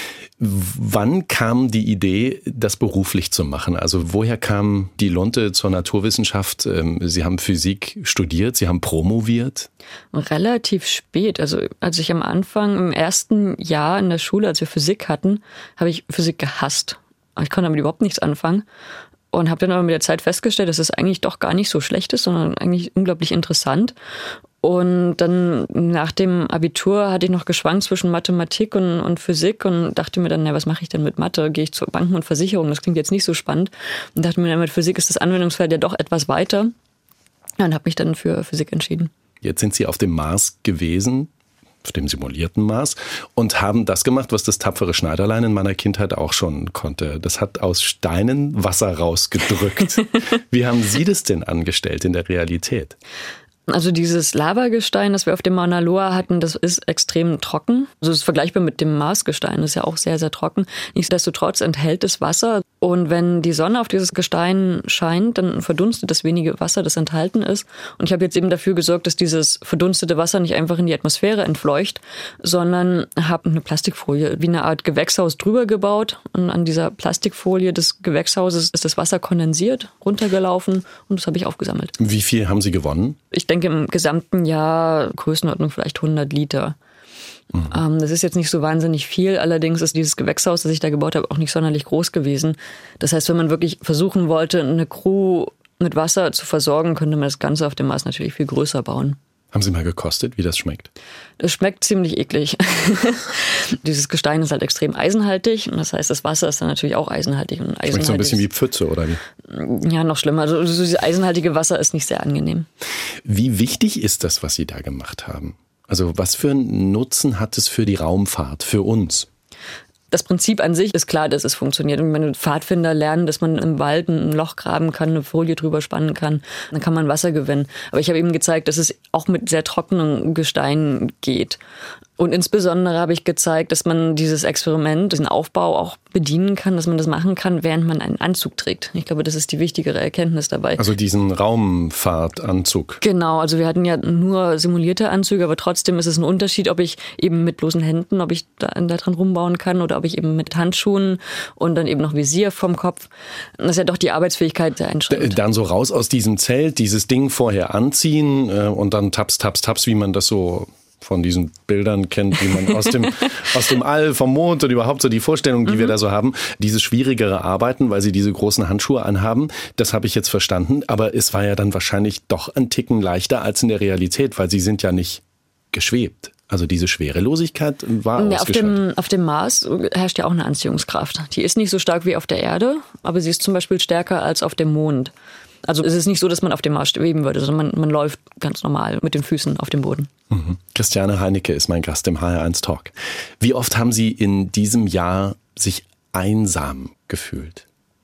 Wann kam die Idee, das beruflich zu machen? Also woher kam die Lunte zur Naturwissenschaft? Sie haben Physik studiert, Sie haben promoviert? Relativ spät. Also als ich am Anfang im ersten Jahr in der Schule, als wir Physik hatten, habe ich Physik gehasst. Ich konnte damit überhaupt nichts anfangen. Und habe dann aber mit der Zeit festgestellt, dass es eigentlich doch gar nicht so schlecht ist, sondern eigentlich unglaublich interessant. Und dann nach dem Abitur hatte ich noch geschwankt zwischen Mathematik und Physik und dachte mir dann, was mache ich denn mit Mathe? Gehe ich zu Banken und Versicherungen? Das klingt jetzt nicht so spannend. Und dachte mir dann, mit Physik ist das Anwendungsfeld ja doch etwas weiter. Und habe mich dann für Physik entschieden. Jetzt sind Sie auf dem Mars gewesen, auf dem simulierten Mars, und haben das gemacht, was das tapfere Schneiderlein in meiner Kindheit auch schon konnte. Das hat aus Steinen Wasser rausgedrückt. Wie haben Sie das denn angestellt in der Realität? Also dieses Lavagestein, das wir auf dem Mauna Loa hatten, das ist extrem trocken. Also es ist vergleichbar mit dem Marsgestein, das ist ja auch sehr, sehr trocken. Nichtsdestotrotz enthält es Wasser. Und wenn die Sonne auf dieses Gestein scheint, dann verdunstet das wenige Wasser, das enthalten ist. Und ich habe jetzt eben dafür gesorgt, dass dieses verdunstete Wasser nicht einfach in die Atmosphäre entfleucht, sondern habe eine Plastikfolie wie eine Art Gewächshaus drüber gebaut. Und an dieser Plastikfolie des Gewächshauses ist das Wasser kondensiert, runtergelaufen und das habe ich aufgesammelt. Wie viel haben Sie gewonnen? Ich denke im gesamten Jahr Größenordnung vielleicht 100 Liter. Das ist jetzt nicht so wahnsinnig viel. Allerdings ist dieses Gewächshaus, das ich da gebaut habe, auch nicht sonderlich groß gewesen. Das heißt, wenn man wirklich versuchen wollte, eine Crew mit Wasser zu versorgen, könnte man das Ganze auf dem Mars natürlich viel größer bauen. Haben Sie mal gekostet, wie das schmeckt? Das schmeckt ziemlich eklig. Dieses Gestein ist halt extrem eisenhaltig. Und das heißt, das Wasser ist dann natürlich auch eisenhaltig. Und schmeckt so ein bisschen wie Pfütze, oder wie? Ja, noch schlimmer. Also dieses eisenhaltige Wasser ist nicht sehr angenehm. Wie wichtig ist das, was Sie da gemacht haben? Also was für einen Nutzen hat es für die Raumfahrt, für uns? Das Prinzip an sich ist klar, dass es funktioniert. Und wenn Pfadfinder lernen, dass man im Wald ein Loch graben kann, eine Folie drüber spannen kann, dann kann man Wasser gewinnen. Aber ich habe eben gezeigt, dass es auch mit sehr trockenem Gestein geht. Und insbesondere habe ich gezeigt, dass man dieses Experiment, diesen Aufbau auch bedienen kann, dass man das machen kann, während man einen Anzug trägt. Ich glaube, das ist die wichtigere Erkenntnis dabei. Also diesen Raumfahrtanzug. Genau, also wir hatten ja nur simulierte Anzüge, aber trotzdem ist es ein Unterschied, ob ich eben mit bloßen Händen, ob ich da dran rumbauen kann oder ob ich eben mit Handschuhen und dann eben noch Visier vom Kopf. Das ist ja doch die Arbeitsfähigkeit sehr einschränkt. Dann so raus aus diesem Zelt, dieses Ding vorher anziehen und dann taps, taps, taps, wie man das so von diesen Bildern kennt, wie man aus dem All, vom Mond und überhaupt so die Vorstellung, die wir da so haben. Dieses schwierigere Arbeiten, weil sie diese großen Handschuhe anhaben, das habe ich jetzt verstanden. Aber es war ja dann wahrscheinlich doch ein Ticken leichter als in der Realität, weil sie sind ja nicht geschwebt. Also diese Schwerelosigkeit war ausgeschaltet. Auf dem Mars herrscht ja auch eine Anziehungskraft. Die ist nicht so stark wie auf der Erde, aber sie ist zum Beispiel stärker als auf dem Mond. Also es ist nicht so, dass man auf dem Mars schweben würde, sondern man läuft ganz normal mit den Füßen auf dem Boden. Mhm. Christiane Heinecke ist mein Gast im HR1 Talk. Wie oft haben Sie in diesem Jahr sich einsam gefühlt?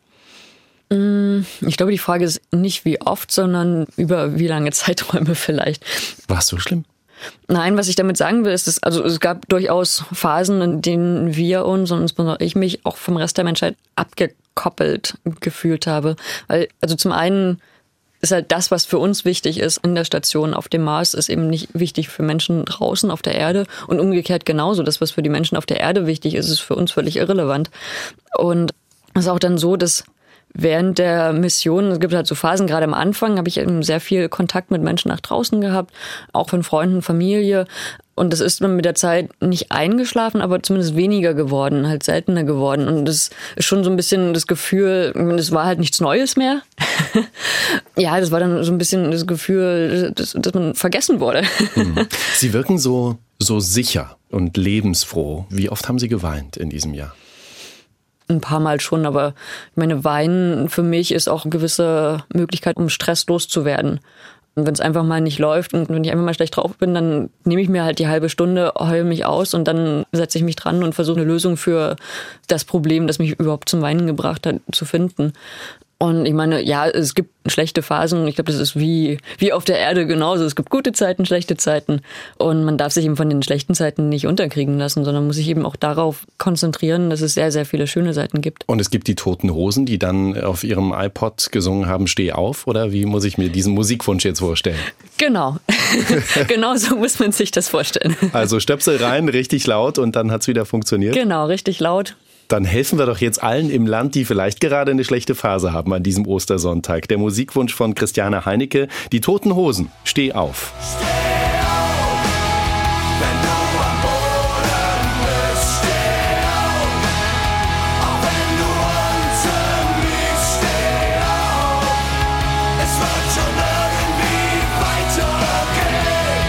Ich glaube, die Frage ist nicht wie oft, sondern über wie lange Zeiträume vielleicht. War es so schlimm? Nein, was ich damit sagen will, ist, also es gab durchaus Phasen, in denen wir uns und insbesondere ich mich auch vom Rest der Menschheit abgekoppelt gefühlt habe. Weil, also zum einen ist halt das, was für uns wichtig ist in der Station auf dem Mars, ist eben nicht wichtig für Menschen draußen auf der Erde und umgekehrt genauso. Das, was für die Menschen auf der Erde wichtig ist, ist für uns völlig irrelevant. Und es ist auch dann so, dass während der Mission, es gibt halt so Phasen, gerade am Anfang habe ich eben sehr viel Kontakt mit Menschen nach draußen gehabt, auch von Freunden, Familie. Und das ist dann mit der Zeit nicht eingeschlafen, aber zumindest weniger geworden, halt seltener geworden. Und das ist schon so ein bisschen das Gefühl, es war halt nichts Neues mehr. Ja, das war dann so ein bisschen das Gefühl, dass man vergessen wurde. Sie wirken so sicher und lebensfroh. Wie oft haben Sie geweint in diesem Jahr? Ein paar Mal schon, aber ich meine, Weinen für mich ist auch eine gewisse Möglichkeit, um Stress loszuwerden. Und wenn es einfach mal nicht läuft und wenn ich einfach mal schlecht drauf bin, dann nehme ich mir halt die halbe Stunde, heule mich aus und dann setze ich mich dran und versuche eine Lösung für das Problem, das mich überhaupt zum Weinen gebracht hat, zu finden. Und ich meine, ja, es gibt schlechte Phasen. Ich glaube, das ist wie auf der Erde genauso. Es gibt gute Zeiten, schlechte Zeiten. Und man darf sich eben von den schlechten Zeiten nicht unterkriegen lassen, sondern muss sich eben auch darauf konzentrieren, dass es sehr, sehr viele schöne Seiten gibt. Und es gibt die Toten Hosen, die dann auf ihrem iPod gesungen haben, Steh auf? Oder wie muss ich mir diesen Musikwunsch jetzt vorstellen? Genau. Genau so muss man sich das vorstellen. Also Stöpsel rein, richtig laut und dann hat's wieder funktioniert? Genau, richtig laut. Dann helfen wir doch jetzt allen im Land, die vielleicht gerade eine schlechte Phase haben an diesem Ostersonntag. Der Musikwunsch von Christiane Heinecke, die Toten Hosen, Steh auf. Steh auf, wenn du am Boden bist, steh auf, auch wenn du unten liegst, steh auf, es wird schon irgendwie weitergehen.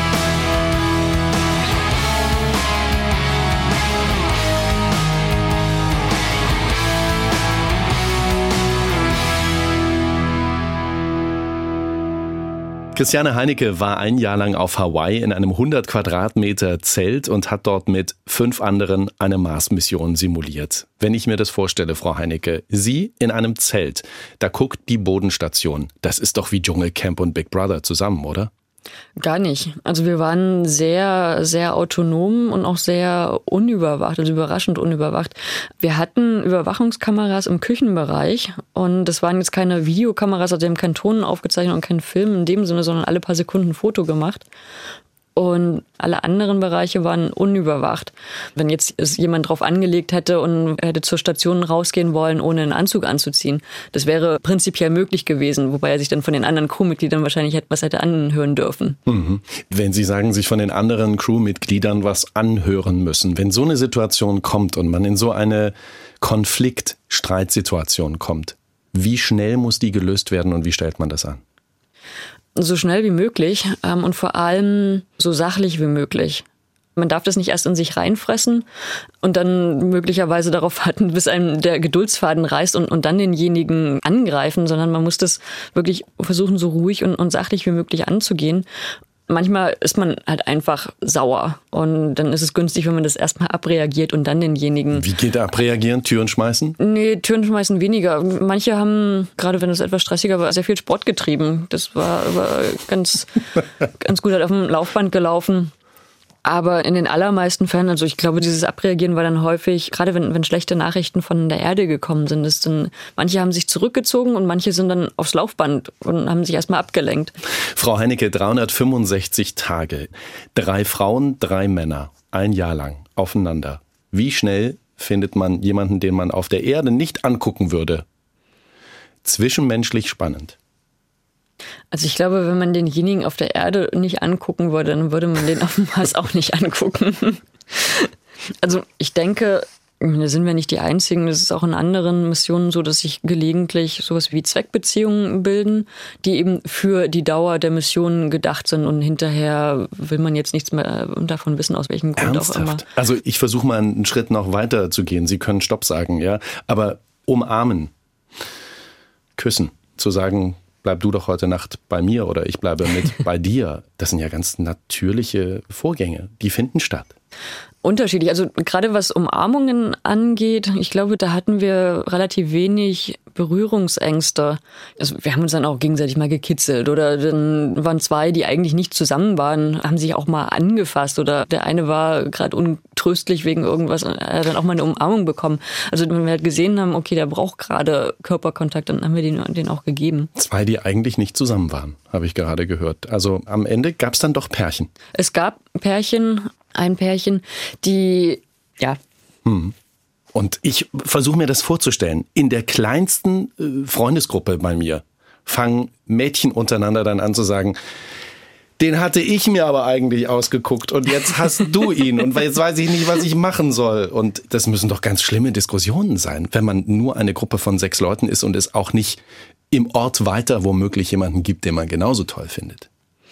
Christiane Heinecke war ein Jahr lang auf Hawaii in einem 100 Quadratmeter Zelt und hat dort mit 5 anderen eine Mars-Mission simuliert. Wenn ich mir das vorstelle, Frau Heinecke, Sie in einem Zelt, da guckt die Bodenstation. Das ist doch wie Dschungelcamp und Big Brother zusammen, oder? Gar nicht. Also wir waren sehr, sehr autonom und auch sehr unüberwacht, also überraschend unüberwacht. Wir hatten Überwachungskameras im Küchenbereich und das waren jetzt keine Videokameras, also wir haben keinen Ton aufgezeichnet und keinen Film in dem Sinne, sondern alle paar Sekunden ein Foto gemacht. Und alle anderen Bereiche waren unüberwacht. Wenn jetzt es jemand drauf angelegt hätte und er hätte zur Station rausgehen wollen, ohne einen Anzug anzuziehen, das wäre prinzipiell möglich gewesen, wobei er sich dann von den anderen Crewmitgliedern wahrscheinlich etwas hätte anhören dürfen. Mhm. Wenn Sie sagen, sich von den anderen Crewmitgliedern was anhören müssen, wenn so eine Situation kommt und man in so eine Konflikt-Streitsituation kommt, wie schnell muss die gelöst werden und wie stellt man das an? So schnell wie möglich und vor allem so sachlich wie möglich. Man darf das nicht erst in sich reinfressen und dann möglicherweise darauf warten, bis einem der Geduldsfaden reißt und dann denjenigen angreifen, sondern man muss das wirklich versuchen, so ruhig und sachlich wie möglich anzugehen. Manchmal ist man halt einfach sauer und dann ist es günstig, wenn man das erstmal abreagiert und dann denjenigen... Wie geht abreagieren? Türen schmeißen? Nee, Türen schmeißen weniger. Manche haben, gerade wenn es etwas stressiger war, sehr viel Sport getrieben. Das war ganz gut, halt auf dem Laufband gelaufen. Aber in den allermeisten Fällen, also ich glaube, dieses Abreagieren war dann häufig, gerade wenn schlechte Nachrichten von der Erde gekommen sind, manche haben sich zurückgezogen und manche sind dann aufs Laufband und haben sich erstmal abgelenkt. Frau Heinecke, 365 Tage, 3 Frauen, 3 Männer, ein Jahr lang aufeinander. Wie schnell findet man jemanden, den man auf der Erde nicht angucken würde? Zwischenmenschlich spannend. Also ich glaube, wenn man denjenigen auf der Erde nicht angucken würde, dann würde man den auf dem Mars auch nicht angucken. Also ich denke, da sind wir nicht die Einzigen. Es ist auch in anderen Missionen so, dass sich gelegentlich sowas wie Zweckbeziehungen bilden, die eben für die Dauer der Mission gedacht sind und hinterher will man jetzt nichts mehr davon wissen, aus welchem Grund Ernsthaft? auch immer. Also ich versuche mal einen Schritt noch weiter zu gehen. Sie können Stopp sagen, ja, aber umarmen, küssen, zu sagen, bleib du doch heute Nacht bei mir oder ich bleibe mit bei dir. Das sind ja ganz natürliche Vorgänge, die finden statt. Unterschiedlich. Also gerade was Umarmungen angeht, ich glaube, da hatten wir relativ wenig Berührungsängste. Also wir haben uns dann auch gegenseitig mal gekitzelt oder dann waren 2, die eigentlich nicht zusammen waren, haben sich auch mal angefasst oder der eine war gerade untröstlich wegen irgendwas und er hat dann auch mal eine Umarmung bekommen. Also wenn wir halt gesehen haben, okay, der braucht gerade Körperkontakt, dann haben wir den auch gegeben. 2, die eigentlich nicht zusammen waren, habe ich gerade gehört. Also am Ende gab es dann doch Pärchen. Es gab ein Pärchen, die, ja. Und ich versuche mir das vorzustellen. In der kleinsten Freundesgruppe bei mir fangen Mädchen untereinander dann an zu sagen, den hatte ich mir aber eigentlich ausgeguckt und jetzt hast du ihn und jetzt weiß ich nicht, was ich machen soll. Und das müssen doch ganz schlimme Diskussionen sein, wenn man nur eine Gruppe von 6 Leuten ist und es auch nicht im Ort weiter womöglich jemanden gibt, den man genauso toll findet.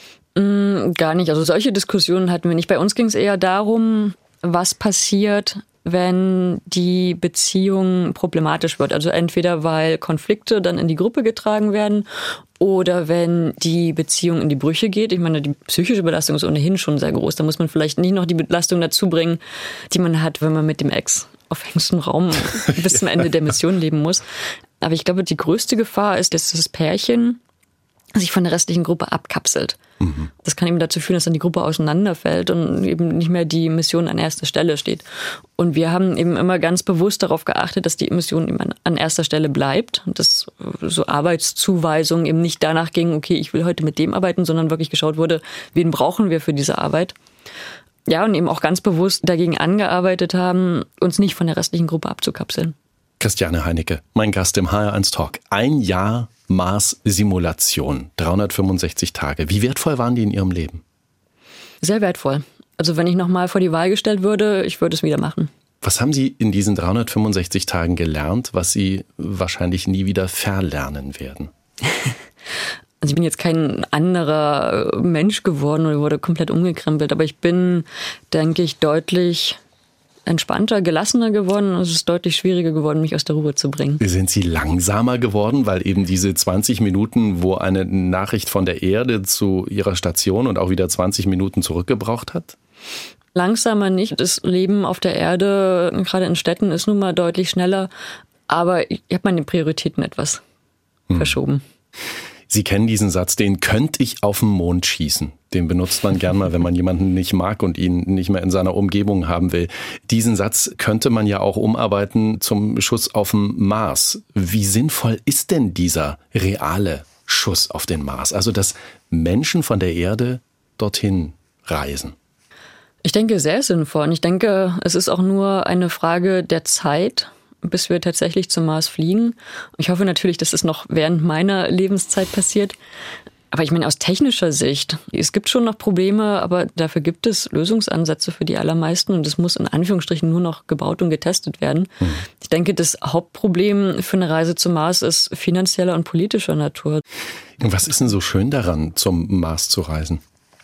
Gar nicht. Also solche Diskussionen hatten wir nicht. Bei uns ging es eher darum, was passiert, wenn die Beziehung problematisch wird. Also entweder weil Konflikte dann in die Gruppe getragen werden oder wenn die Beziehung in die Brüche geht. Ich meine, die psychische Belastung ist ohnehin schon sehr groß. Da muss man vielleicht nicht noch die Belastung dazu bringen, die man hat, wenn man mit dem Ex auf engstem Raum bis zum Ende der Mission leben muss. Aber ich glaube, die größte Gefahr ist, dass das Pärchen sich von der restlichen Gruppe abkapselt. Das kann eben dazu führen, dass dann die Gruppe auseinanderfällt und eben nicht mehr die Mission an erster Stelle steht. Und wir haben eben immer ganz bewusst darauf geachtet, dass die Mission eben an erster Stelle bleibt. Und dass so Arbeitszuweisungen eben nicht danach gingen, okay, ich will heute mit dem arbeiten, sondern wirklich geschaut wurde, wen brauchen wir für diese Arbeit. Ja, und eben auch ganz bewusst dagegen angearbeitet haben, uns nicht von der restlichen Gruppe abzukapseln. Christiane Heinecke, mein Gast im HR1 Talk. 1 Jahr Mars-Simulation, 365 Tage. Wie wertvoll waren die in Ihrem Leben? Sehr wertvoll. Also wenn ich nochmal vor die Wahl gestellt würde, ich würde es wieder machen. Was haben Sie in diesen 365 Tagen gelernt, was Sie wahrscheinlich nie wieder verlernen werden? Also ich bin jetzt kein anderer Mensch geworden oder wurde komplett umgekrempelt, aber ich bin, denke ich, deutlich entspannter, gelassener geworden. Es ist deutlich schwieriger geworden, mich aus der Ruhe zu bringen. Sind Sie langsamer geworden, weil eben diese 20 Minuten, wo eine Nachricht von der Erde zu Ihrer Station und auch wieder 20 Minuten zurückgebraucht hat? Langsamer nicht. Das Leben auf der Erde, gerade in Städten, ist nun mal deutlich schneller. Aber ich habe meine Prioritäten etwas verschoben. Sie kennen diesen Satz, den könnte ich auf den Mond schießen. Den benutzt man gern mal, wenn man jemanden nicht mag und ihn nicht mehr in seiner Umgebung haben will. Diesen Satz könnte man ja auch umarbeiten zum Schuss auf den Mars. Wie sinnvoll ist denn dieser reale Schuss auf den Mars? Also, dass Menschen von der Erde dorthin reisen. Ich denke, sehr sinnvoll. Und ich denke, es ist auch nur eine Frage der Zeit, bis wir tatsächlich zum Mars fliegen. Ich hoffe natürlich, dass es noch während meiner Lebenszeit passiert. Aber ich meine, aus technischer Sicht, es gibt schon noch Probleme, aber dafür gibt es Lösungsansätze für die allermeisten und es muss in Anführungsstrichen nur noch gebaut und getestet werden. Ich denke, das Hauptproblem für eine Reise zum Mars ist finanzieller und politischer Natur. Und was ist denn so schön daran, zum Mars zu reisen?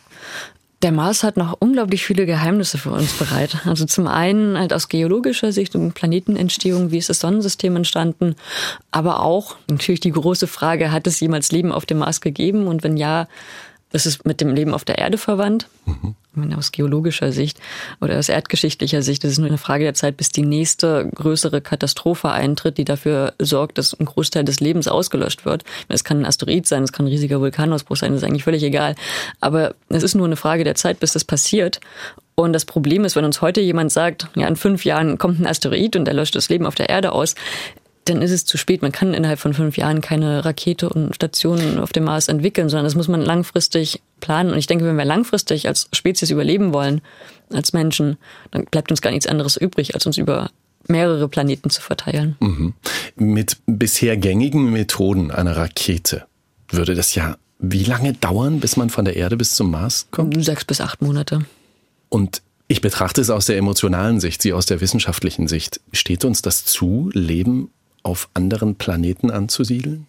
Der Mars hat noch unglaublich viele Geheimnisse für uns bereit. Also zum einen halt aus geologischer Sicht und Planetenentstehung, wie ist das Sonnensystem entstanden, aber auch natürlich die große Frage, hat es jemals Leben auf dem Mars gegeben und wenn ja, ist es mit dem Leben auf der Erde verwandt? Aus geologischer Sicht oder aus erdgeschichtlicher Sicht ist es nur eine Frage der Zeit, bis die nächste größere Katastrophe eintritt, die dafür sorgt, dass ein Großteil des Lebens ausgelöscht wird. Es kann ein Asteroid sein, es kann ein riesiger Vulkanausbruch sein, das ist eigentlich völlig egal. Aber es ist nur eine Frage der Zeit, bis das passiert. Und das Problem ist, wenn uns heute jemand sagt, ja, in 5 Jahren kommt ein Asteroid und der löscht das Leben auf der Erde aus, dann ist es zu spät. Man kann innerhalb von 5 Jahren keine Rakete und Stationen auf dem Mars entwickeln, sondern das muss man langfristig planen. Und ich denke, wenn wir langfristig als Spezies überleben wollen, als Menschen, dann bleibt uns gar nichts anderes übrig, als uns über mehrere Planeten zu verteilen. Mhm. Mit bisher gängigen Methoden einer Rakete würde das ja wie lange dauern, bis man von der Erde bis zum Mars kommt? 6 bis 8 Monate. Und ich betrachte es aus der emotionalen Sicht, Sie aus der wissenschaftlichen Sicht. Steht uns das zu, Leben auf anderen Planeten anzusiedeln?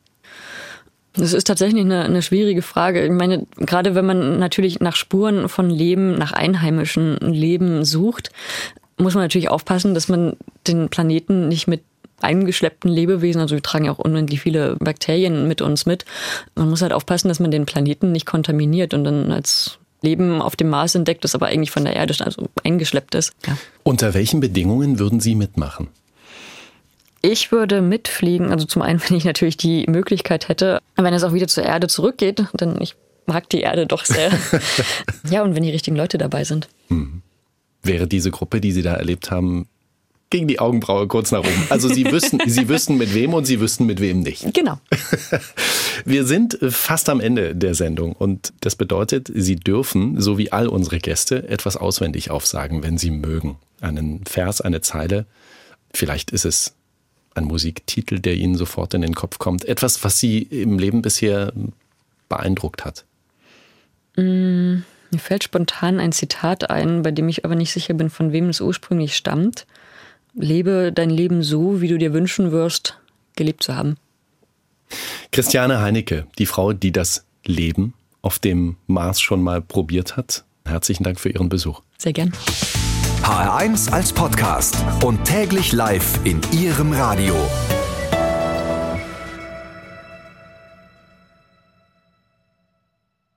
Das ist tatsächlich eine schwierige Frage. Ich meine, gerade wenn man natürlich nach Spuren von Leben, nach einheimischem Leben sucht, muss man natürlich aufpassen, dass man den Planeten nicht mit eingeschleppten Lebewesen, also wir tragen ja auch unendlich viele Bakterien mit uns mit. Man muss halt aufpassen, dass man den Planeten nicht kontaminiert und dann als Leben auf dem Mars entdeckt, das aber eigentlich von der Erde also eingeschleppt ist. Ja. Unter welchen Bedingungen würden Sie mitmachen? Ich würde mitfliegen, also zum einen, wenn ich natürlich die Möglichkeit hätte, wenn es auch wieder zur Erde zurückgeht, denn ich mag die Erde doch sehr. Ja, und wenn die richtigen Leute dabei sind. Wäre diese Gruppe, die Sie da erlebt haben, ging die Augenbraue kurz nach oben. Also Sie wüssten mit wem und Sie wüssten mit wem nicht. Genau. Wir sind fast am Ende der Sendung und das bedeutet, Sie dürfen, so wie all unsere Gäste, etwas auswendig aufsagen, wenn Sie mögen. Einen Vers, eine Zeile. Vielleicht ist es ein Musiktitel, der Ihnen sofort in den Kopf kommt. Etwas, was Sie im Leben bisher beeindruckt hat. Mir fällt spontan ein Zitat ein, bei dem ich aber nicht sicher bin, von wem es ursprünglich stammt. Lebe dein Leben so, wie du dir wünschen wirst, gelebt zu haben. Christiane Heinecke, die Frau, die das Leben auf dem Mars schon mal probiert hat. Herzlichen Dank für Ihren Besuch. Sehr gern. HR1 als Podcast und täglich live in Ihrem Radio.